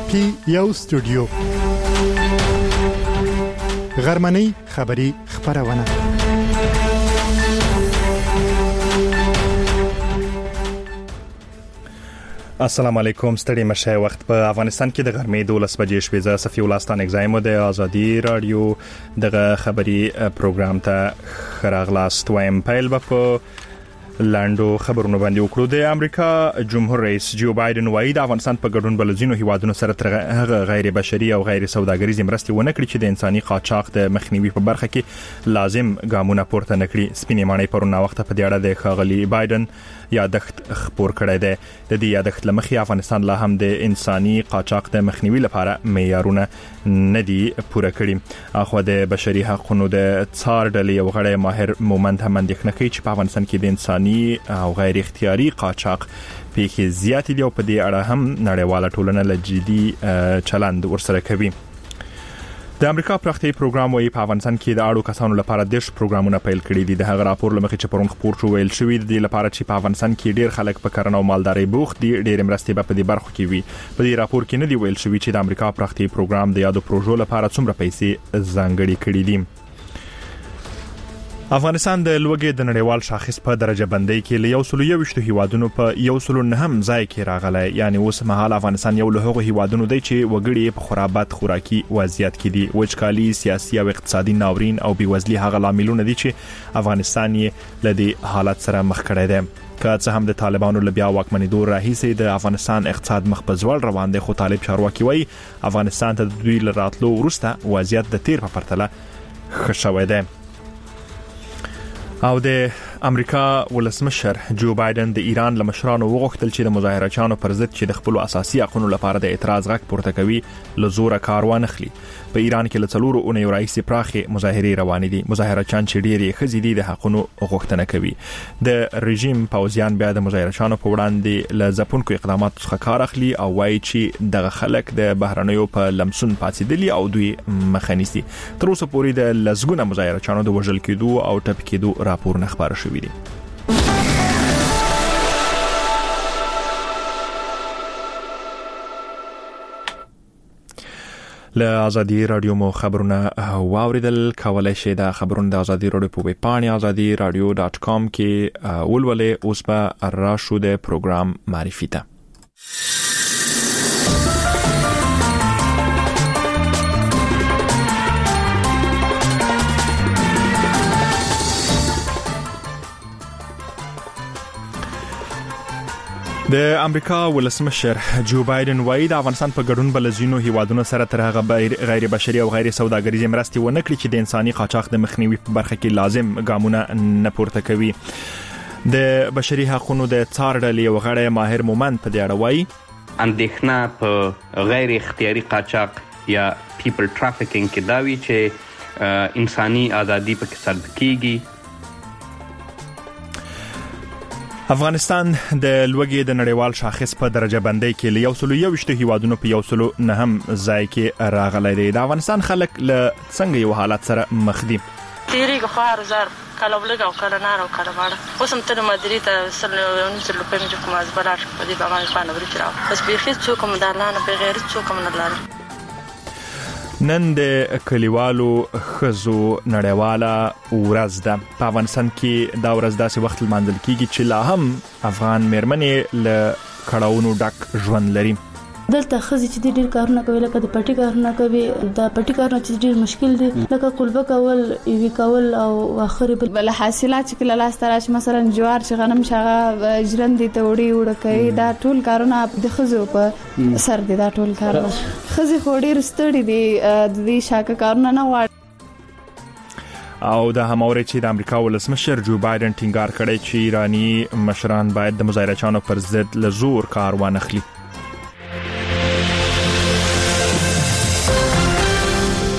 پی یو سټوډیو غرمنۍ خبری خبرونه السلام علیکم ستړي مشه وخت په افغانستان کې د غرمې 12 بجې شوې ز صفي ولستان اگزایم د ازادي رادیو دغه خبری پروګرام ته خراغلاست وایم پیل په لاندو خبرونه باندې وکړو. د امریکا جمهور رئیس جو بایدن وایي د افغانستان په ګډون بلځینو هیوادونو سره تر غیر بشري او غیر سوداګریزي مرستې ونه کړي چې د انساني قاچاق د مخنیوي په برخه کې لازم ګامونه پورته نکړي. سپینې مانې پرون وخت په دې اړه د خاغلی بایدن یادښت خبر کړی دی. د دې یادښت لمخې افغانستان لا هم د انساني قاچاق د مخنیوي لپاره معیارونه ندي پوره کړي. اخو د بشري حقوقو د څار ډلې یو غړی ماهر مومند هم اندېښنه کوي چې په افغانستان کې د انساني او غیر اختیاري قاچاق پیښې زیاتې دي او په دې اړه هم نړیواله ټولنه له جدي چلند ورسره کوي. د امریکا پراختیایي پروګرام وايي په افغانستان کې د اړو کسانو لپاره د پروګرامونه پیل کړي دي. د هغه راپور لمخې چې پرون خبر شو ویل شوی دی لپاره چې په افغانستان کې ډیر خلک په کرنه او مالدارۍ بوخت دي ډیر مرستې په دې برخو کې وي. په دې راپور کې نه دی ویل شوی چې د امریکا پراختیایي پروګرام د یادو پروژو لپاره څومره پیسې ځانګړي کړي دي. افغانستان د لوګي د نړیوال شاخص په درجه بندۍ کې له 121 هیوادونو په 109 ځای کې راغلی. یعنی اوس مهال افغانستان یو له هغو هیوادونو دی چې وګړي په خرابات خوراکي وضعیت کې دي. وچکالي، سیاسي او اقتصادي ناورین او بیوزلي هغه لاملونه دي چې افغانستان یې له دې حالت سره مخ کړی دی. که څه هم د طالبانو له بیا واکمنېدو راهیسې د افغانستان اقتصاد مخ په ځوړ روان دی، خو طالب چارواکي وایي افغانستان ته د دوی له راتلو وروسته وضعیت د تیر په پرتله ښه شوی دی. او د امریکا ولسمشر جو بایدن د ایران له مشرانو وغوښتل چې د مظاهرچیانو پر ضد چې د خپل اساسي حقوقو لپاره د اعتراض غږ پورته کوي له زوره کار وانخلي. په ایران کې له 4 اونیو راهیسې پراخې مظاهرې روانې دي. مظاهرچیان چې ډېری ښځې دي د حقوقو غوښتنه کوي. د رژیم پوځیان بیا د مظاهرچیانو په وړاندې له ځپونکو اقداماتو څخه کار اخلي او وایي چې دغه خلک د بهرنیو په لمسون پاتېدلي او دوی مخه نیسي. تر اوسه پورې د لسګونه مظاهرچیانو د وژل کېدو او ټپي کېدو راپورونه خبر شوي دي. له ازادي رادیو مو خبرونه واوریدل. کولای شئ د خبرونو د ازادي رادیو په ویب پاڼه azadiradio.com کې ولولئ. اوس به راشو د پروګرام معرفي ته. د امریکا ولسمشر جو بایدن وایي د افغانستان په ګډون بلځینو هیوادونو سره تر هغه غیر بشري او غیر سوداګریزي مرستې ونه کړي چې د انساني قاچاق د مخنیوي په برخه کې لازم ګامونه نه پورته کوي. د بشري حقوقو د څار ډلې یو غړی ماهر مومند په دې اړه وایي اندېښنه په غیر اختیاري قاچاق یا پیپل ټرافیکینګ کې دا وی چې انساني ازادي پکې سلب کیږي. افغانستان د لوګي د نړیوال شاخص په درجه بندۍ کې له 121 هیوادونو په 109 ځای کې راغلی دی. د افغانستان خلک له څنګه یو حالت سره مخ دي؟ تیریږي خو هر ځار کله بلګ او کله نار او کله ماړه. اوس هم تر مدري ته سره یو نیم سل په مې کوم ازبلار په دې باندې خانه ورچ راو. بس به هیڅ څوک هم دالانه به غیر څوک هم نه لاره. نن د کلیوالو خزو نړیواله ورځ ده. په افغانستان کې دا ورځ داسې وخت لمانځل کیږي چې لا هم افغان میرمنې له کړهونو ډک ژوند لري. دلته خزي چې ډېر کارونه کوي لکه د پټي کارونه کوي. د پټي کارونه چې ډېر مشکل دي لکه قلبه کول، ایوي کول او اخر بل حاصلات چې کله لاس تراش مثلا جوار چې غنم شغه ژرندې ته وړي وړکې دا ټول کارونه د خزو په سر دي. دا ټول کارونه خزي خو ډېر ستړي دي د دې شاکه کارونه نه غواړي. او د هماوري چې د امریکا ولسمشر جو بایدن ټینګار کړی چې ایرانی مشران باید د مظاهرچیانو پر ضد له زور کار وانخلي.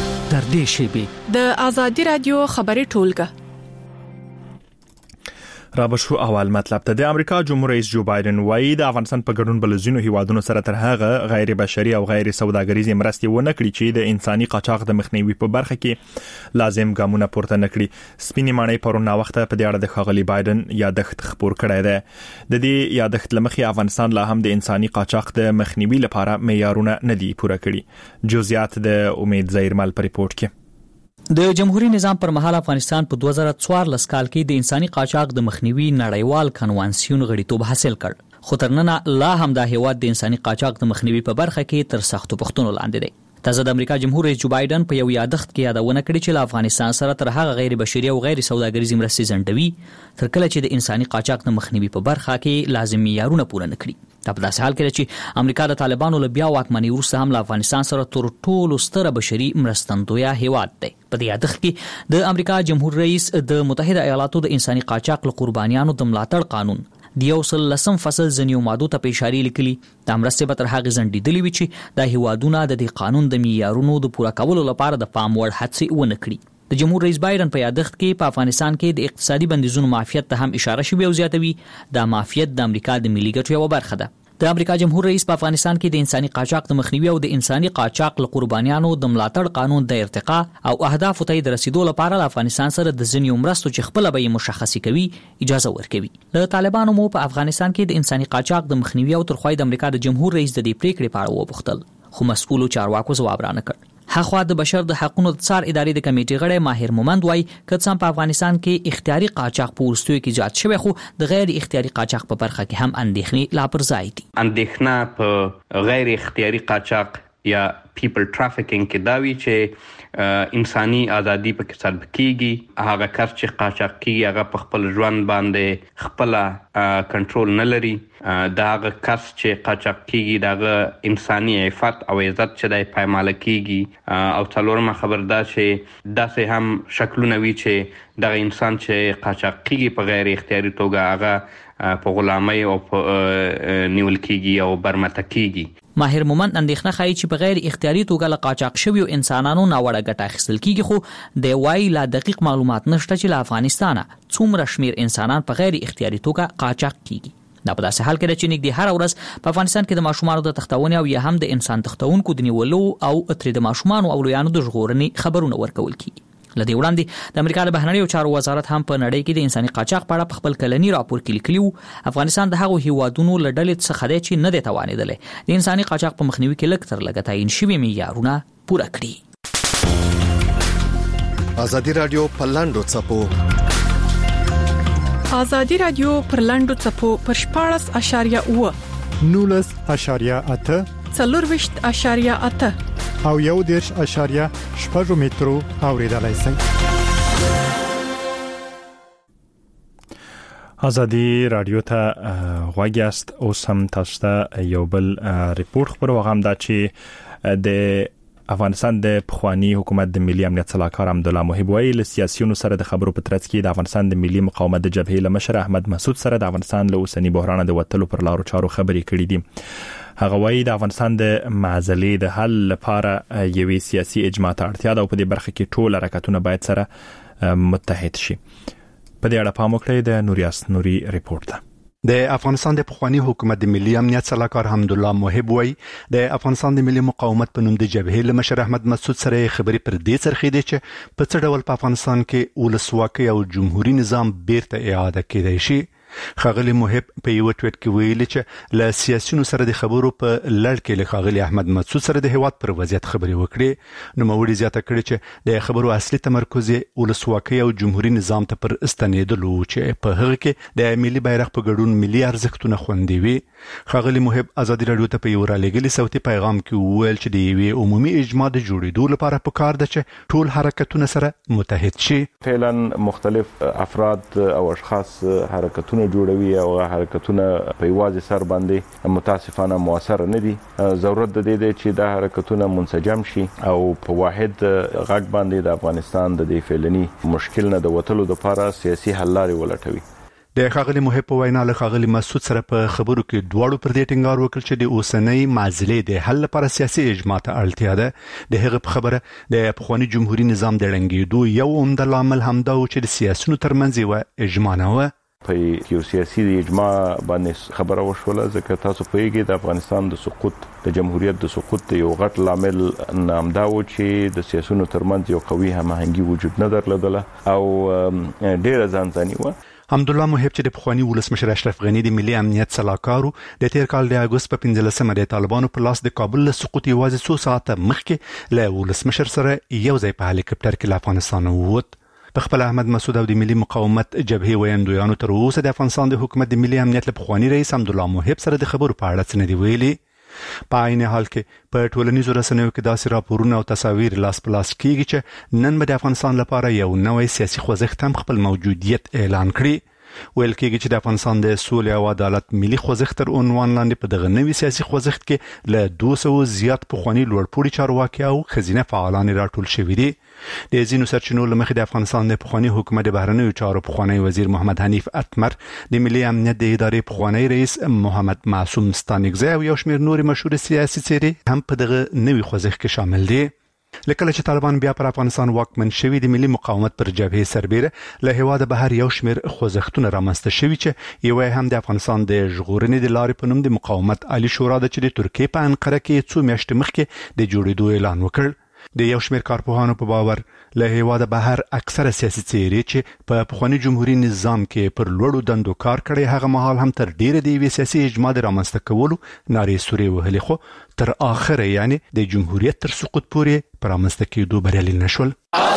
د ازادي رادیو خبري ټولګه را بشو اول مطلب ته د امریکا جمهور رئیس جو بایدن وایي د افغانستان په ګډون بلزینو هیوادونو سره تر هغه غیر بشري او غیر سوداګریزي مرستې ونه کړي چې د انساني قاچاق د مخنیوي په برخه کې لازم ګامونه پورته نکړي. سپینې ماڼۍ پرون وخت په دې اړه د ښاغلي بایدن یادښت خبر کړی دی. د دې یادښت لمخې افغانستان لا هم د انساني قاچاق د مخنیوي لپاره معیارونه نه دي پوره کړي. جزئیات د امید زیرمل په ریپورت کې. د جمهوریت نظام پر مهال افغانستان په 2014 کال کې د انساني قاچاق د مخنیوي نړیوال کنوانسیون غړیتوب حاصل کړ، خو تر نن لا هم د هیواد د انساني قاچاق د مخنیوي په برخه کې تر سختو پوښتنو لاندې دی. تازه د امریکا جمهور رئیس جو بایدن په یو یادښت کې یادونه کړې چې له افغانستان سره تر هغه غیر بشري او غیر سوداګریزي مرستې ځنډوي تر کله چې د انساني قاچاق د مخنیوي په برخه کې لازم معیارونه پوره نه کړي. دا په داسې حال کې چې امریکا د طالبانو له بیا واکمنۍ وروسته هم له افغانستان سره تر ټولو ستره بشري مرستندویه هیواد دی. په دې یادښت کې د امریکا جمهور رئیس د متحده ایالاتو د انساني قاچاق له قربانیانو د ملاتړ قانون د 110 فصل ځینو مادو ته په اشاره لیکلي د مرستې به تر هغه ځنډېدلې وي چې د هیوادونو د دې قانون د معیارونو د پوره کولو لپاره د پام وړ هڅې ونه کړي. د جمهور رئیس بایدن په یادښت کې په افغانستان کې د اقتصادي بندیزونو معافیت ته هم اشاره شوې او زیاتوي دا معافیت د امریکا د ملي ګټو یوه برخه ده. د امریکا جمهور رئیس په افغانستان کې د انساني قاچاق د مخنیوي او د انساني قاچاق له قربانیانو د ملاتړ قانون د ارتقا او اهدافو ته د رسیدو لپاره له افغانستان سره د ځینو مرستو چې خپل به مشخصي کوي اجازه ورکوي. له طالبانو مو په افغانستان کې د انساني قاچاق د مخنیوي او ترخوای د امریکا د جمهور رئیس د دې پریکړې په اړه وپوښتل، خو مسؤلو چارواکو ځواب رانه کړ. هغه د بشر د حقوقو د څار ادارې د کمیټې غړی ماهر مومند وایي که څه په افغانستان کې اختیاري قاچاق په ورستیو کې زیات شوی، خو د غیر اختیاري قاچاق په برخه کې هم اندېښنې لا پر ځای دي. اندېښنه په غیر اختیاري قاچاق یا پیپل ټرافیکینګ کې دا وی چې انساني ازادي په کې سلب کیږي. هغه کس چې قاچاق کیږي هغه په خپل ژوند باندې خپل کنټرول نه لري. دا هغه کس چې قاچاق کیږي دغه انساني عفت او عزت چې د پایماله کیږي. او څلورمه خبر دا چې داسې هم شکلونه وی چې دغه انسان چې قاچاق کیږي په غیر اختیاري توګه هغه په غلامۍ او په نیول کیږي او برمته کیږي. ماهر مومند اندېښنه ښایي چې په غیر اختیاري توګه له قاچاق شویو انسانانو ناوړه ګټه اخیستل کیږي، خو د وایي لا دقیق معلومات نشته چې له افغانستانه څومره شمیر انسانان په غیر اختیاري توګه قاچاق کیږي. دا په داسې حال کې ده چې نږدې هر ورځ په افغانستان کې د ماشومانو د تښتونې او یا هم د انسان تښتونکو د نیولو او ترې د ماشومانو او لویانو د ژغورنې خبرونه ورکول کیږي. لدې وړاندې د امریکا د بهرنیو چارو وزارت هم په نړۍ کې د انساني قاچاق په اړه خپل کلنی راپور کې لیکلی و افغانستان د هغو هیوادونو له ډلې څخه دی چې نه دی توانېدلی د انساني قاچاق په مخنیوي کې لږ تر لږه تعیین شوي معیارونه پوره کړي. ازادي راډیو په لاندو څپو ازادي راډیو پر لاندو څپو پر 14.8 19.8 24.8 او 1.8 مترو اوریدلای شئ. ازادي رادیو ته غوږی است. اوس هم تاسو ته یو بل ریپورت خبروم دا چې د افغانستان د پخوانی حکومت د ملي امنیت صلاحکار عبدالله محب وایي له سیاسيونو سره د خبرو په ترڅ کې د افغانستان د ملي مقاومت د جبهې له مشر احمد مسعود سره د افغانستان له اوسنی بحران د وټلو پر لارو چارو خبرې کړې دي. هغه وایي د افغانستان د معضلې د حل لپاره یوې سیاسي اجماع ته اړتیا ده او په دې برخه کې ټول حرکتونه باید سره متحد شي. په دې اړه پام وکړئ. د نوریاس نوري ریپورت ده. د افغانستان د پخوانی حکومت د ملي امنیت صلاحکار عبدالله محب وایي د افغانستان د ملي مقاومت په نوم د جبهې له مشر احمد مسعود سره خبرې پر دې څرخې دي چې په څه ډول په افغانستان کې ولسواکي او جمهوریت نظام بیرته اعاده کېدای شي. خاغلی محب په یو ټویټ کې ویلي چې له سیاسيونو سره د خبرو په لړ کې له خاغلی احمد مسعود سره د هیواد پر وضعیت خبرې وکړي. نو موري زیاته کړي چې د خبرو اصلي تمرکز ولسواکي او جمهوریت نظام ته پر استنیدلو چې په هغه کې د ملي بیرغ په ګډون ملي ارزښتونه خوندي وي. خاغلی محب ازادي رادیو ته په یو رالېګلي صوتي پیغام کې ویل چې د یوې عمومي اجماع د جوړېدو لپاره پکار ده چې ټول حرکتونه سره متحد شي. فعلا مختلف افراد او اشخاص حرکتونه جوړوي او حرکتونه په یوازې سر باندې متاسفانه موثر نه دي. ضرورت د دې دی چې دا حرکتونه منسجم شي او په واحد غږ باندې د افغانستان د دې فعلني مشکل نه د وټلو لپاره سیاسي حل لارې ولټوي. د خاغلی محب په وینا له خاغلی مسعود سره په خبرو کې دواړو پر دې ټینګار وکړ چې د اوسنۍ معضلې د حل لپاره سیاسي اجماع ته اړتیا ده. د هغه په خبره د پخوانی جمهوریت نظام د ړنګېدو یو عمده لامل همدا و چې د سیاسيونو ترمنځ یو اجماع نه و. په یو سیاسي اجماع باندې خبره وشوله، ځکه تاسو پوهیږئ د افغانستان د سقوط د جمهوریت د سقوط یو غټ لامل نامدا و چې د سیاسيونو ترمنځ یو قوي هماهنګي وجود نه درلودله او ډېر ځانځاني و. حمدالله محب چې د پخوانی ولسمشر اشرف غنی د ملي امنیت سلاکارو د تیر کال د اگست په 15مه د طالبانو په لاس د کابل له سقوط یوازې 2 ساعته مخکې له ولسمشر سره یو ځای په هلیکاپټر کې له افغانستان ووت. په خپل احمد مسعود او د ملي مقاومت جبهې ویاندویانو تر اوسه د افغانستان د حکومت د ملي امنیت له پخوانی رئیس حمدالله محب سره د خبرو په اړه څه نه دی ویلي. په عین حال کې په ټولنیزو رسنیو کې داسې راپورونه او تصاویر لاس په لاس کیږي چې نن به د افغانستان لپاره یو نوې سیاسي خوځښت هم خپل موجودیت اعلان کړي. ویل کېږي چې د افغانستان د سولې او عدالت ملي خوځښت تر عنوان لاندې په دغه نوي سیاسي خوځښت کې له 200 زیات پخوانی لوړپوړي چارواکي او خزینه فعالان راټول شوي دي. د ځینو سرچینو له مخې د افغانستان د پخوانی حکومت د بهرنیو چارو پخوانی وزیر محمد حنیف اتمر، د ملي امنیت د ادارې پخوانی رئیس محمد معصوم ستانکزی او یو شمېر نور مشهور سیاسي څېرې هم په دغه نوي خوځښت کې شامل دي. لکه چې طالبان بیا پر افغانستان واکمن شوي، د ملي مقاومت پر جبهې سربېره له هیواده بهر یو شمېر خوځښتونه رامنځته شوي چې یو هم د افغانستان د ژغورنې د لارې په نوم د مقاومت عالي شورا ده چې د ترکیې په انقره کې 2 میاشتې مخکې د جوړېدو اعلان وکړ. د یو شمېر کارپوهانو په باور له هیواده بهر اکثره سیاسي څېرې چې په پخوانی جمهوریت نظام کې پر لوړو دندو کار کړی، هغه مهال هم تر ډیره د یوې سیاسي اجماع د رامنځته کولو نارې سورې وهلې، خو تر اخره یعنی د جمهوریت تر سقوط پورې پر رامنځته کېدو بریالي نشول.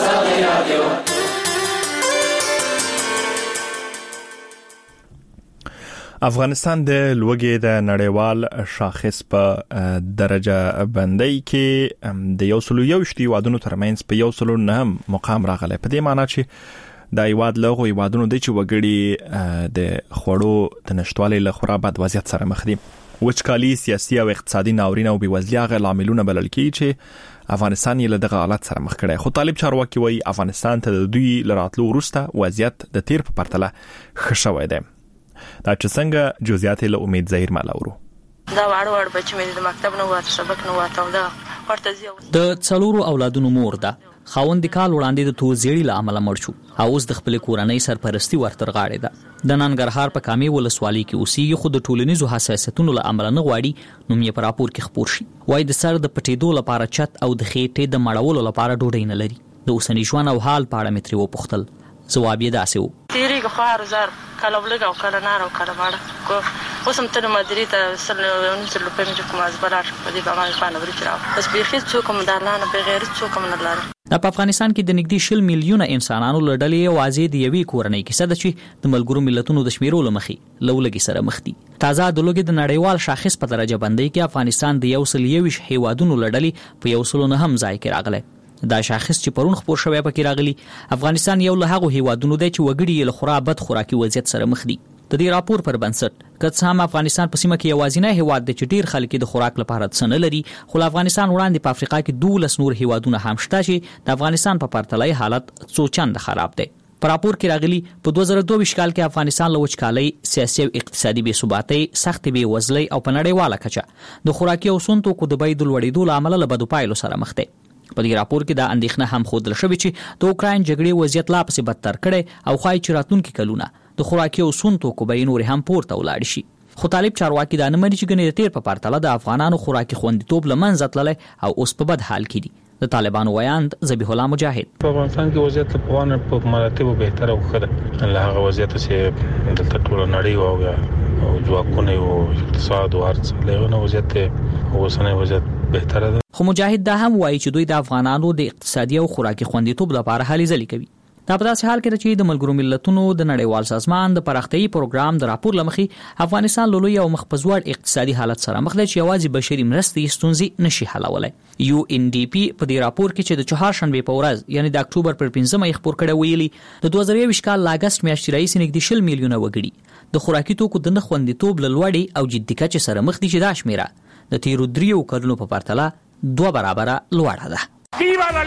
افغانستان د لوګي د نړیوال شاخص په درجه بندۍ کې د 121 هیوادونو ترمنځ په 109 مقام راغلی. په دې معنی چې د هیواد له هیوادونو د چې وګړي د خوړو د نشټوالي له خورا بد وضعیت سره مخ دي. وچکالي، سیاسي او اقتصادي ناورین او بېوزلي هغه لاملونه بلل کېږي چې افغانستان یې له دغه حالت سره مخ کړی. خو طالب چارواکي وایي افغانستان ته د دوی له راتلو وروسته وضعیت د تیر په پرتله ښه شوی دی. دا چې څنګه جزئیات له امید ظاهر مالاورو. دا وړ بچی مې د مکتب نه واته سبق نه واته دا ورته زیو د څلورو اولادونو مور ده. خاوند کال وړاندې د توزیړي له عمله مړ شو او اوس د خپل کورنۍ سرپرستی ورتر غاړې ده. د ننګرهار په کامې ولسوالۍ کې اوسېږي، خو د ټولنیزو حساسیتونو له عمله نه غواړي نوم یې په راپور کې خپور شي. وایي د سر د پټېدو لپاره چت او د خېټې د مړولو لپاره ډوډۍ نه لري. د اوسني ژوند او حال په اړه مې ترې وپوښتل. ځواب یې داسې و: تیریږي خو هر زار کله بلګ او کله نار او کله ماړه کو اوس هم ته مدیری ته سل یو نصر لپاره مې کوم ازبلار په دې باندې خانه ورچ راو بس به هیڅ څوک هم د الله نه بغیر څوک هم نه لري. په افغانستان کې د نږدې 10 میلیونه انسانانو لړلې واځي د یوې کورنۍ کې صد چې د ملګرو ملتونو د شمیرو لمخې لولګي سره مخ دي. تازه د لوګي د نړیوال شاخص په درجه بندۍ کې افغانستان د 121 هیوادونو لړلې په 109 ځای کې راغلی. دا شاخص چې پرون خبر شوی پکې راغلی. افغانستان یو له هغو هیوادونو دی چې وګړي له خورا بد خوراکي وضعیت سره مخ دي. د دې راپور پر بنسټ کڅ هم افغانستان په سیمه کې یوازینی هیواد دی چې ډیر خلک د خوراک لپاره څه نه لري، خو افغانستان وړاندې په افریقا کې 12 نور هیوادونه هم شته چې د افغانستان په پرتله حالت څو چند خراب دی. په راپور کې راغلی په 2022 کال کې افغانستان له وچکالۍ، سیاسي او اقتصادي بې ثباتۍ، سخت بېوزلۍ او په نړیواله کچه د خوراکي او سون توکو د بیې د لوړېدو له امله له بدو پایلو سره مخ دی. په دې راپور کې دا اندېښنه هم ښودل شوې چې د اوکراین جګړې وضعیت لا پسې بدتر کړي او ښایي چې راتلونکي کلونه د خوراکي او سون توکو بیې نورې هم پورته ولاړ شي. خو طالب چارواکي دا نه مني چې ګنې د تیر په پرتله د افغانانو خوراکي خوندیتوب له منځه تللی او اوس په بد حال کې دي. د طالبانو ویاند ذبیح الله مجاهد: په افغانستان کې وضعیت په وانه په مراتب بهتره وخره له هغه وضعیت چې دلته ټول نړۍ او ځواکونه او اقتصاد او ارڅ له وضعیت اوسنۍ وضعیت بهتره ده. خو مجاهد دا هم وایي چې دوی د افغانانو د اقتصادي او خوراکي خوندیتوب لپاره هلې ځلې کوي. دا په داسې حال کې چې د ملګرو ملتونو د نړیوال سازمان د پراختیايي پروګرام د راپور لمخې افغانستان لوی او مخپزوړ اقتصادي حالت سره مخ دی چې یوازې بشري مرستې ستونزې نشي حلولای. UNDP په دې راپور کې چې د چهارشنبه په ورځ یعنی د اکتوبر پر 15مه خبر کړه ویلي د 2020 کال ل اگست میاشتې راځي نږدې 10 میلیونه وګړي د خوراکي توکو د خوندیتوب لوړې او جدي کچې سره مخ دي چې دا شمیره د تیرو 3 کلونو په پرتله 2 برابره لوړه ده. ویوا لا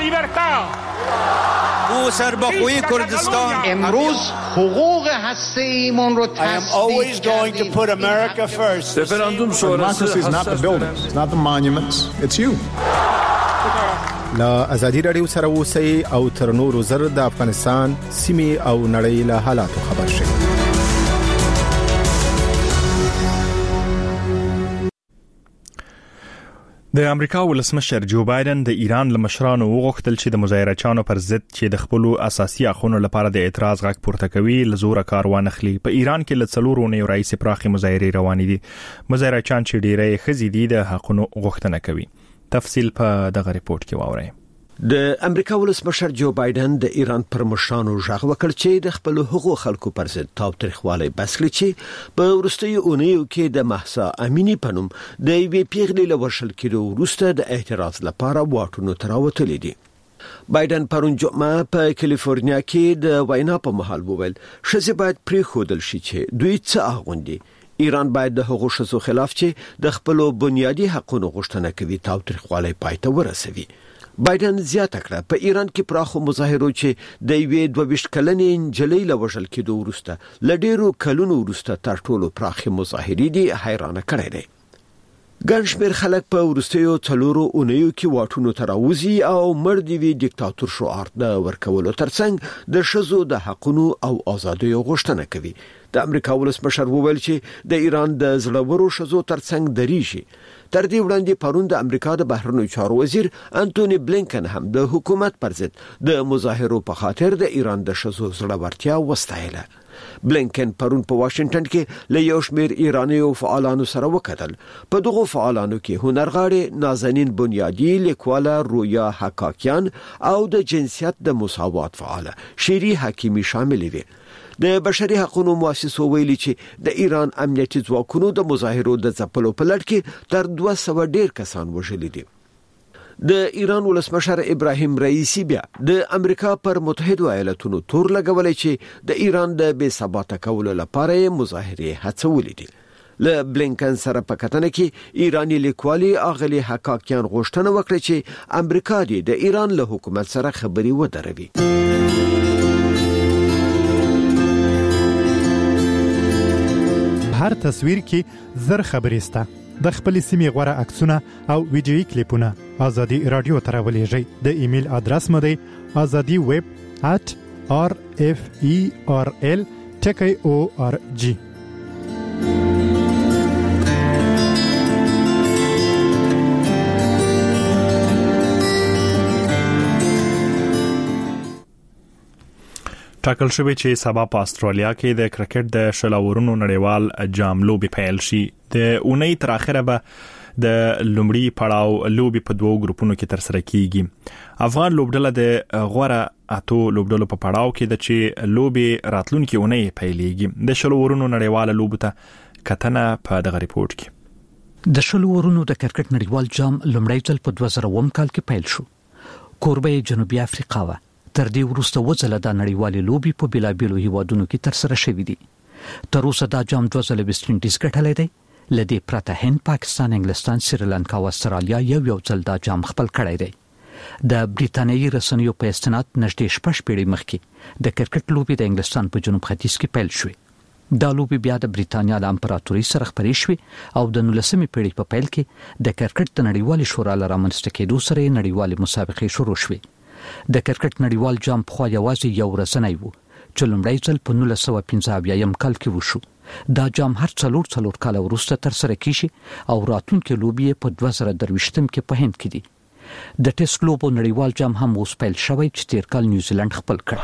لیبرتا او سرباخوی کردستان امروز حقوق هسته‌ایمون رو تصدیق کردیم. رفراندوم شورای is not the buildings, it's not the monuments, it's you. لا ازادي رادیو سره اوسئ او تر نورو زر د افغانستان سیمې او نړۍ له حالاتو خبر شئ. د امریکا ولسمشر جو بایدن د ایران له مشرانو وغوښتل چې د مظاهرچیانو پر ضد چې د خپل اساسي حقوقو لپاره د اعتراض غږ پورته کوي لزور کار وانخلي. په ایران کې له 4 اونیو راځي پراخي مظاهرې روانې دي. مظاهرچیان چې ډیری خزي دي د حقوقو غوښتنه کوي. تفصیل په دغه ریپورت کې واورئ. د امریکا ولسمشر جو بایدن د ایران پر مشرانو ژغ وکړ چې د خپل حقوقو خلکو پر ضد تاوتریخوالی بس کړي چې په ورستیو اونیو کې د محسا امینی پنوم د وی پیغلې له ورشل کېدو وروسته د اعتراض لپاره واټونو تراوتلې دي. بایدن پرون جمعه په کالیفورنیا کې د وینا په مهال وویل شزه باید پرې خودل شي چې دوی څه اغوندي. ایران باید د حقوقو شزو خلاف چې د خپل بنیادی حقوقو غوښتنه کوي تاوتریخوالی پایته ورسوي. بایدن زیاته کړه په ایران کې پراخو مظاهرو چې د یوې 22 کلنې نجلۍ له وژل کېدو وروسته لډیرو کلونو وروسته تر ټولو پراخي مظاهرې دي حیرانه کړي دي. ګڼ شمېر خلک په وروستیو 4 اونیو کې واټونو ته راوځي او مړ دی وی دیکتاتور شعار د ورکولو ترڅنګ د شذو د حقونو او ازادیو غوښتنه کوي. د امریکا ولسمشر وویل چې د ایران د زړورو شذو ترڅنګ دریږي. تر دې وړاندې پرون د امریکا د بهرنیو چارو وزیر انټونی بلینکن هم د حکومت پر ضد د مظاهرو په خاطر د ایران د شذو زړورتیا وستایله. بلینکن پرون په واشنگټن کې له یو شمېر ایرانیو فعالانو سره وکتل. په دغه فعالانو کې هنرغاړي نازنین بنیادی، لیکواله رویا حقاکیان او د جنسیت د مساوات فعاله شيري حکیمی شامل دي. د بشري حقوقو مؤسسو ویلي چې د ایران امنیتي ځواکونو د مظاهرو د ځپلو په لړ کې تر 200 ډیر کسان وژل دي. د ایران ولسمشر ابراهیم رئیسی بیا د امریکا پر متحده ایالاتونو تور لګولې چې د ایران د بې ثباته کولو لپاره مظاهرې هڅولې دي. له بلینکن سره په کتنه کې ایرانی لیکوالي اغلی حقاکیان غوښتنه وکړه چې امریکا د ایران له حکومت سره خبري ودروي. هر تصویر کې زر خبرې سته. د خپل سیمې غوړه عکسونه او ویډیويي کلیپونه ازادي رادیو ته راولېږئ. د ایمیل ادرس مو دی azadiweb@rferl.org. ټاکل شوی چې سبا په استرالیا کې د کرکټ د شلورونو نړیوال جام لوبي پیل شي. د اونۍ تر اخره به د لومړي پړاو لوبي په 2 ګروپونو کې تر سره کیږي. افغان لوبډله د غوړه اتو لوبډلو په پړاو کې د چې لوبي راتلونکي اونۍ پیلېږي. د شلورونو نړیوال لوبو ته کتنه په دغه ریپورت کې. د شلورونو د کرکټ نړیوال جام لومړی ځل په 2000 کال کې پیل شو. کوربه جنوبي افریقا و. تر دې وروسته وځله د نړیوالې لوبي په بلابلو هیوادونو کې تر سره شوې دي. تر اوسه دا جام 2 ځله ویسټ انډیز ګټلی دی. لدې پرته هند، پاکستان، انګلستان، سریلانکا او استرالیا یو ځل دا جام خپل کړی دی. د بریټانیې رسنیو په استناد نږدې 6 پیړۍ مخکې د کرکټ لوبي د انګلستان په جنوب ختیځ کې پیل شوې. دا لوبي بیا د بریټانیا د امپراتورۍ سره خپرې شوې او د 19مې پیړۍ په پیل کې د کرکټ د نړیوالې شورا لپاره رامنځته کېدو سره نړیوالې مسابقې شروع شوې. د کرکټ نړیوال جام په خوا یوازې یو ورځنی وو چې لومړی ځل په 1915 کال کې وشو. دا جام هر څلور کال وروسته تر سره کیږي او راتلونکي لوبي په 2023 کې په هند کې دي. د ټیسټ لوبو نړیوال جام هم اوس پیل شوی چې تیر کال نیوزیلند خپل کړ.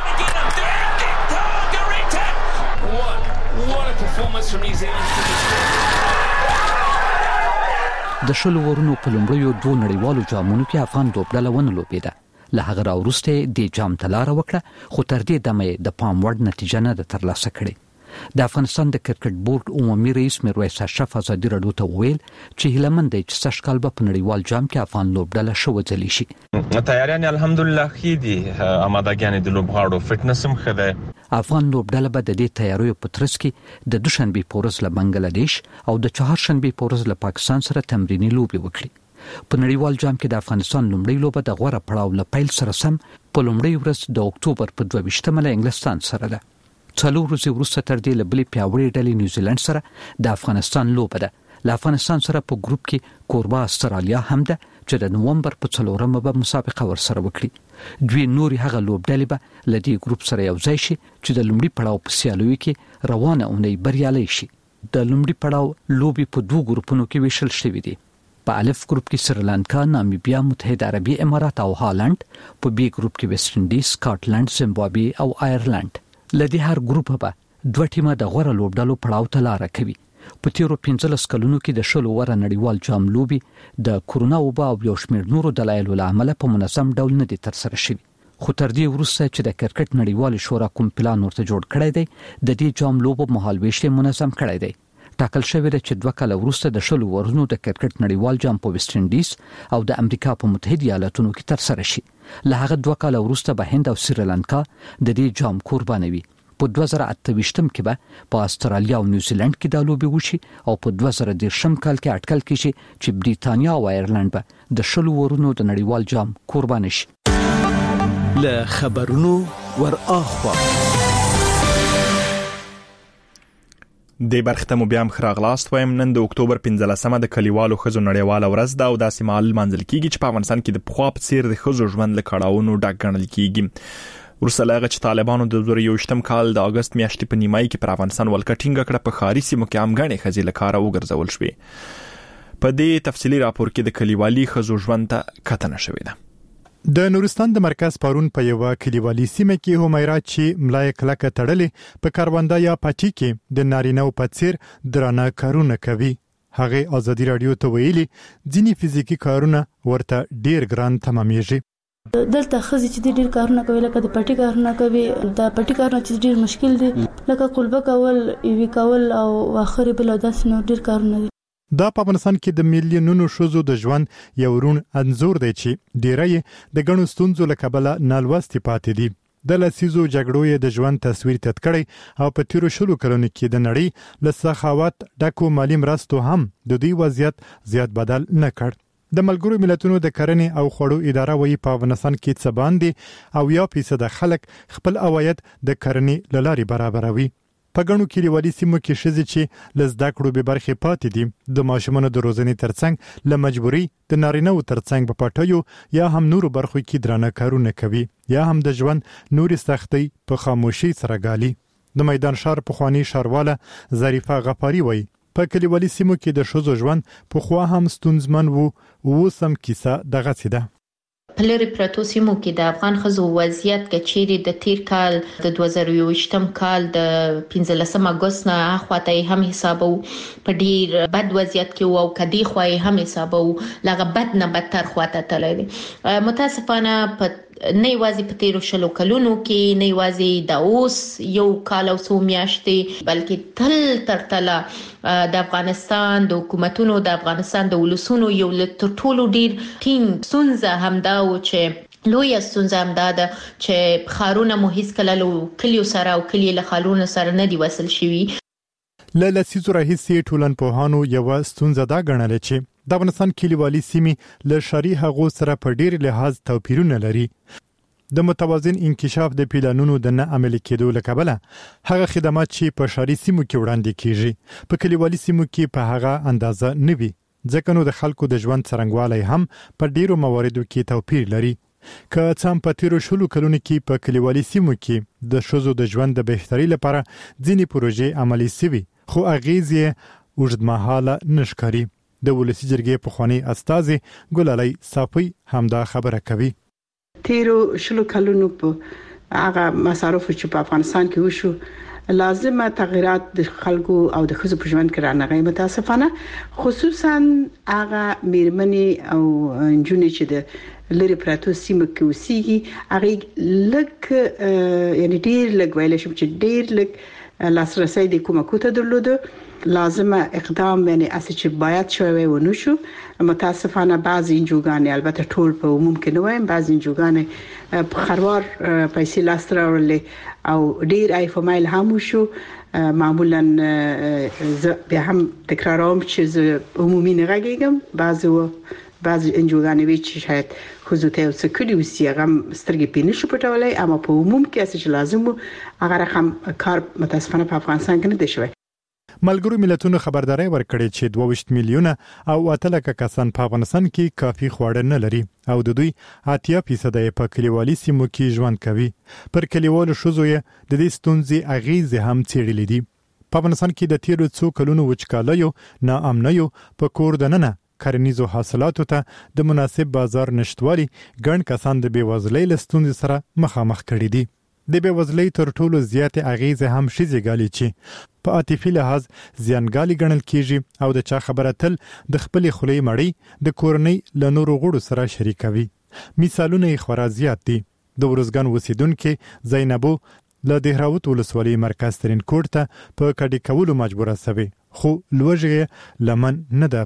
د شلو ورونو په لومړیو 2 نړیوالو جامونو کې افغان لوبډله ونه لوبېده. له هغه راوروسته د جام تلار وکړه خو تر دې دمه د پام وړ نتیجه نه ترلاسه کړې. د افغانستان د کرکټ بورډ عمومي رئیس میرویس اشرف ازادي رادیو ته وویل چې هیلمن دی چې سږ کال په نړیوال جام کې افغان لوبډله شو ځلی شي. تیاریان الحمدلله ښې دي. آمادګیانې د لوبغاړو فټنس هم ښه ده. افغان لوبډله به د دې تیاریو په ترڅ کې د دوشنبه په ورځ له بنگلاديش او د چهارشنبه په ورځ له پاکستان سره تمرینی لوبي وکړي. په نړیوال جام کې د افغانستان لومړی لوبه د غوړه پړاو له پیل سره سم په لومړی ورځ د اکتوبر په 22مه له انګلستان سره ده. 4 ورځې وروسته تر دې له بلې پیاوړې ډلې نیوزیلند سره د افغانستان لوبه ده. له افغانستان سره په ګروپ کې کوربه استرالیا هم ده چې د نومبر په 4مه به مسابقه ورسره وکړي. دوی نوري هغه لوبډلې به له دې ګروپ سره یو ځای شي چې د لومړي پړاو په سیالیو کې روانه اونۍ بریالي شي. د لومړي پړاو لوبي په 2 ګروپونو کې ویشل شوې دي. په الف ګروپ کې سریلانکا، نامیبیا، متحده عربي امارات او هالند، په بی ګروپ کې ویسټ انډیز، سکاټلند، زیمبابوې او آیرلند. لدې هر ګروپ به دوه ټیمه د غوړه لوبډلو پړاو ته لار کوي. په تیرو 15 کلونو کې د شلو وره نړیوال جام لوبي د کورونا وبا او یو شمېر نورو دلایلو له امله په منظم ډول نه دي ترسره شوي. خو تر دې وروسته چې د کرکټ نړیوال شورا کوم پلان ورته جوړ کړی دی، د دې جام لوبو مهال ویش منظم کړی دی. ټاکل شوی دی چې 2 کال وروسته د شلو ورونو د کرکټ نړیوال جام په ویسټ انډیز او د امریکا په متحده ایالاتونو کې ترسره شي. له هغه 2 کال وروسته به هند او سریلانکا د دې جام قرباني وي. په 2028 کې به په استرالیا او نیوزیلند کې د لوبي وشي او په 2030 کال کې اټکل کیږي چې بریټانیا او آیرلند به د شلو ورونو د نړیوال جام قربان شي. له خبرونو ور اخوا د برختمو بیا مخراغلاست وایم. نن د اکتوبر 15مه د کلیوالو خزو نړیواله ورځ ده او داسې مهال منځل کیږي چې په افغانستان کې د پخوا په څیر د خزو ژوند له کړهونو ډک ګڼل کیږي. ورسره لغه چې طالبانو د 2021 کال د اگست میاشتې په نیمای کې پر افغانستان ولکټینګ کړه، په خاري سیمو کې امګانې خزي له کار وګرځول شوې. په دې تفصیلی راپور کې د کلیوالي خزو ژوند ته کتنه شوې ده. د نورستان د مرکز پارون په یو کلیوالي سیمه کې همیرا چې ملای کلکه تړلې په کارواندا یا پټی کې د نارینه او پڅیر درانه کارونه کوي. هغه ازادي رادیو ته ویلي ځینی فزیکی کارونه ورته ډیر ګران تمامېږي. دلته خزي چې ډیر کارونه کوي، لکه د پټي کارونه کوي. د پټي کارونه چې ډیر مشکل دي، لکه قلبه کول، ایوي کول او اخر بل داس نو ډیر کارونه دي. دا په افغانستان کې د میلیونونو شوزو د ژوند یو رون انزور دی چې ډیری د غنو ستونزو له کبله نالوستي پاتې دي. د لسیزو جګړو د ژوند تصویر تت کړي او په تیرو شلو کلونو کې د نړۍ له سخاوت ډکو مالی مرستو هم د دې وضعیت زیات بدل نه کړ. د ملګرو ملتونو د کرنې او خوړو اداره وایي په افغانستان کې څه باندې او 1% خلک خپل عواید د کرنې لاري برابروي. په ګڼو کلیوالي سیمو کې شزي چې لزدا کړو به برخه پاتې دي د ماشومانو د روزنې ترڅنګ له مجبوري د نارینه او ترڅنګ په پټیو یا هم نورو برخو کې درانه کارونه کوي یا هم د ژوند نوري سختي په خاموشي سره غالي. د میدان شهر په خواني شهروله ظریفه غفاری وایي په کلیوالي سیمو کې د شوزو ژوند په خوا هم ستونزمن وو او سم کیسه دغه سیده. په لری پروتو سیمو کې د افغان خزو وضعیت کچيري د تیر کال د 2021 کال د 15 اگست نه اخواته هم حسابو په ډیر بد وضعیت کې او کدي خوای هم حسابو لغه بد نه بدتر خواته تللی. متاسفانه په نه یوازې په تیرو شلو کلونو کې، نه یوازې د اوس یو کال او څو میاشتې، بلکې تل ترتله د افغانستان د حکومتونو، د افغانستان د ولسونو یو تر ټولو ډیر ټینګ ستونزه همدا و چې لوی ستونزه همدا ده چې خارونه مو هیڅ کله له کلیو سره او کلی له خالونو سره نه دی وصل شوي. له لسیزو راهیسې ټولنپوهانو یو ستونزه دا ګڼل چې د افغانستان کلیوالي سیمې له شری هغو سره په ډیر لحاظ توپیرونه لري. د متوازن انکشاف د پلانونو د نه عملي کېدو له کبله هغه خدمات چې په شری سیمو کې وړاندې کیږي په کلیوالي سیمو کې په هغه اندازه نه وي، ځکه نو د خلکو د ژوند څرنګوالی هم په ډیرو مواردو کې توپیر لري. که څم په تیرو شلو کلونو کې په کلیوالي سیمو کې د شوزو د ژوند د بهتري لپاره ځینې پروژې عملي شوي، خو اغیز یې اوږدمهاله نشکاري. د ولسی جرګې په خواني استاذ ګلالۍ صافي همدا خبره کوي. تیرو شلو کلونو په هغه مصارف چې په افغانستان کې وشو لازمه تغیرات د خلکو او د خزو په ژوند کې رانغی. متاسفانه خصوصا هغه میرمنې او انجونې چې د لری پراتو سیمه کې وسیږي هغه لک یعنی ډیر لګ ویل شم چې ډیر لګ لاسرسي د کومکو ته درلوده. لازمه اقدام یعنی اسی چې باید شوی ونه شو. متاسفانه بعضی انجوګانې البته ټول په عموم کې نه وایم، بعضی انجوګانې په خروار پیسې لاستر ورلې او ډیر ایفمایل هم شو. معمولا بیا هم تکراروم چې عمومي نه غږیږم، بعضی انجوګانې وی چې شاید خصوصي او سکري وسی هغه سترګې پینې شو پټولای، اما په عموم کې اسی چې لازم هغه رقم کار متاسفانه په افغانستان کې نه دی شوی. ملګرو ملتونو خبرداري ورکړې چې 22 میلیونه او 8 کسان په افغانستان کې کافي خواړه نه لري او د دوی 80% په کلیوالي سیمو کې ژوند کوي. پر کلیوالو شوزو د دې ستونزې اغیز هم څېړلې دي. په افغانستان کې د تیرو څو کلونو وچکالیو، ناامنیو، په کور دننه کرنیزو حاصلاتو ته د مناسب بازار نشټوالي ګڼ کسان د بیوزلۍ لستون سره مخامخ کړي دي. د بیوزلۍ تر ټولو زیاتې اغیزه هم شیزه غالي چې په عاطفي لحاظ زیانګالي ګڼل کیږي او د چا خبره تل د خپل خولې مړی د کورنۍ ل نورو غړو سره شریکوي. مثالونه یې خورا زیات دي. د ورزګان اوسیدونکو زینبو له دهراوت ولسوالۍ مرکز ترین کوټ ته په کډی کولو مجبوره شوه خو لوږه لمن نه دا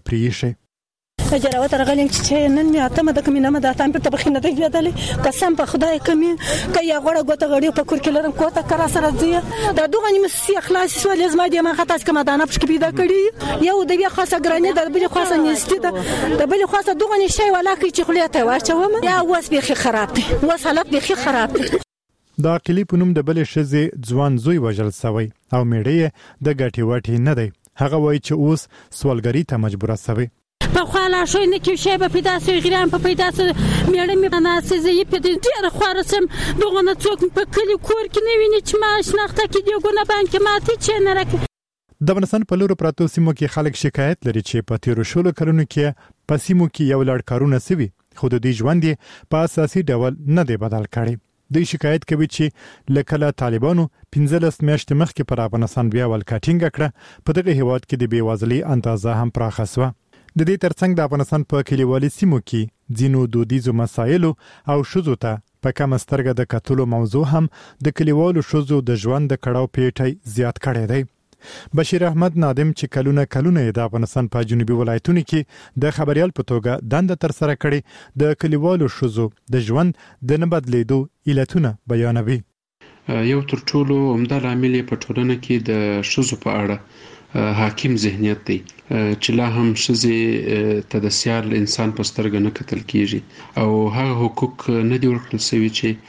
پریشه جراوت رغلم چې نن می اتمه د کمینه مده تام په تبخینه د یادلې قسم په خدای کمی کیا غړه غوته غړي په کور کې لرم کوته کرا سره دی دا دوه نیم سی اخلاص سو لازم دی ما خاطر کما دانه پښ کې پیدا کړی یو د بیا خاصه ګرانه د بل خاصه نيسته د بل خاصه دوه نی شی ولا کی چې خلیته واچوم یا وس به خراب دی وس حالت به خراب دی. د عقلی په نوم د بلې شزې ځوان زوی وژل شوی او میړې د ګټي واټي نه دی. هغه وایي چې اوس سوالګری ته مجبوره شوی. په خاله شوی نه کې شی په پیدا سوی غیران په پیدا سوی میړې مې نه سزې په دې ډیر خورسم دغه نه څوک په کلی کور کې نه ویني چې ما شناخته کې دیګونه بانک ماتي چې نه راک. د افغانستان په لورو پراتو سیمو کې خلک شکایت لري چې په تیرو شولو کلونو کې په سیمو کې یو لړ کارونه سوي خو د دې ژوند په اساسي ډول نه دی بدل کړی. دوی شکایت کوي چې لکه طالبانو 15 میاشتې مخکې پر افغانستان بیا ولکټینګ کړه په دغه هیواد کې د بیوازلۍ اندازه هم پراخه شوه. د دې ترڅنګ د افغانستان په کلیوالي سیمو کې ځینو دودیزو مسایلو او شذو ته په کم سترګه د کتلو موضوع هم د کلیوالو شذو د ژوند د کړهو پیټي زیات کړی دی. بشیر احمد نادم چې کلونه د افغانستان په جنوبي ولایتونو کې د خبريال په توګه دنده تر سره کړي د کلیوالو شذو د ژوند د نه بدلیدو علتونه بیانوي. یو تر ټولو عمده عامل په ټولنه کې د شذو په اړه حاکم ذهنیت دی چې لا هم شذې ته د سیال انسان په سترګه نه کتل کیږي او هغه حقوق نه دی ورکړل شوی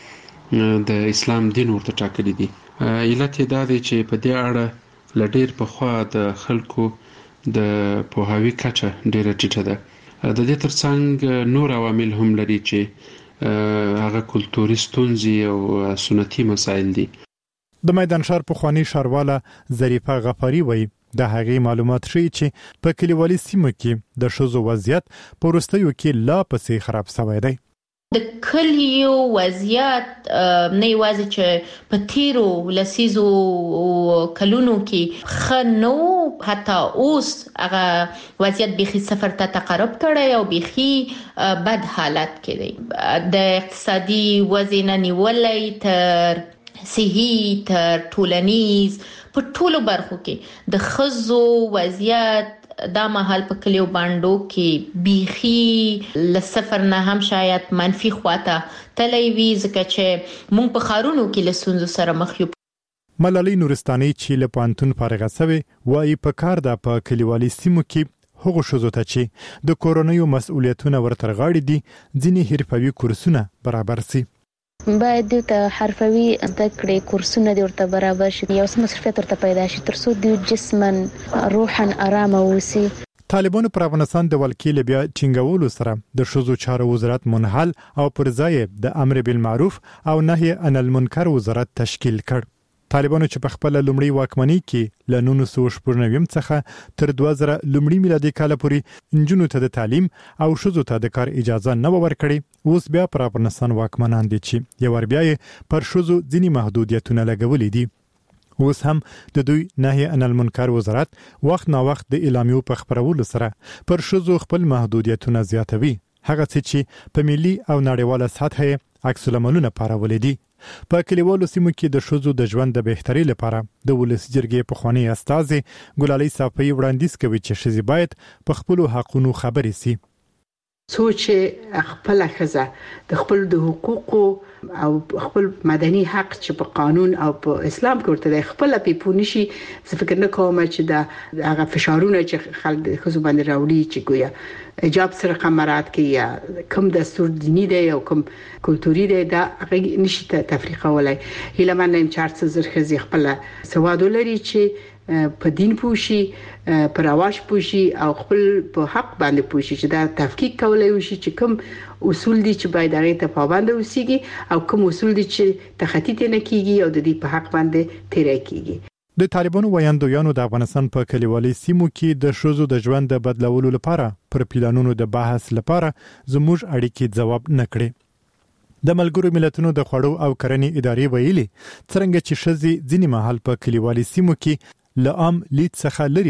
چې د اسلام دین ورته ټاکلي دي. علت دا دی چې په دې اړه لډیر په خوا د خلکو د پوهاوی کچه ډیره ټیټه ده. د دې ترڅنګ نور عوامل هم لري چې هغه کلتوري ستونزې او سنتي مسایل دي. د میدان شهر په خوانی شارواله ظریفه غفاری وایي د هغې معلومات ښیي چې په کلیوالي سیمو کې د شذو وضعیت په وروستیو کې لا پسې خراب شوی دی. د کلیو وضعیت نه یوازې چې په تیرو لسیزو کلونو کې خنو حتی اوس هغه وضعیت بيخي صفر ته تقرب کړی او بيخي بد حالت کې دی. د اقتصادي وضع نه نیولې تر صحي تر ټولنیز په ټولو برخو کې د خزو وضعیت دا محل په کلیو باندو کې بيخي لصفر نه هم شاید منفي خواته تلوي ځکه چې مونږ په خارونو کې لسونزو سره مخ یو. ملالۍ نورستاني چې له پانتون فارغه شوی وایي په کار د په کلیوالي سیمو کې هغه شوزو ته چې د کورونیو مسؤلیتونه ورتر غاړي دي ځینی حرفوي کورسونه برابر سي. باید د حرفوي زده کړې کورسونه د ورته برابر شي یو څه مصرفیت ورته پیدا شي ترڅو د جسمن روحن آرام اوسي. طالبانو پر افغانستان د ولکې بیا ټینګولو سره د شذو چارو وزارت منحل او پر ځای د امر بالمعروف او نهي عن المنکر وزارت تشکیل کړ. طالبانو چې په خپل لومړی واکمنۍ کې ل 1999 څخه تر 2000 لومړی میلادي کال پورې انجونو ته د تعلیم او شذو ته د کار اجازه نه ورکړي اوس بیا پر افغانستان واکمنان دي چې یو ور بیا پر شذو ځینی محدودیتونه لګولې دي. اوس هم د دوی نهي عن المنکر وزارت وخت نا وخت د اعلامیو په خبرولو سره پر شذو خپل محدودیتونه زیاتوي هغه چې په ملي او نړیواله سطح عکس العملونه پارولې دي. په کلیوالو سیمو کې د شذو د ژوند د بهتري لپاره د ولس جرګې په خوانی استازي ګلالۍ صافي وړاندیز کوي چې شذې باید په خپل حقوقو خبرې سي. سوچ خپل خزه د خپل د حقوقو او خپل مدني حق چې په قانون او په اسلام کې ورته خپل پیپونشي څه فکر نه کوم چې دا هغه فشارونه چې خلک خزو باندې راوړي چې ګویا حجاب سره قمرات کې یا کوم دستور دینی دی او کوم کلتوري دی دا هغه نشي تفریقه ولای هله من نیم 400 زر خزي خپل سواد لري چې په دین پوشي پر اواش پوشي او خپل په حق باندې پوشي چې دا تفکیک کولای وشي چې کوم اصول دي چې باید هغه ته پابند اوسيږي او کوم اصول دي چې تخطیت نه کیږي او د دې په حق باندې تیرې کیږي. د طالبانو ویاندویانو د افغانستان په کلیوالي سیمو کې د شوزو د ژوند د بدلولو لپاره پر پلانونو د بحث لپاره زموږ اړیکې جواب نکړي. د ملګرو ملتونو د خوړو او کرنې ادارې ویلي څنګه چې شزي ځینې محل په کلیوالي سیمو کې له عام لید څخه لري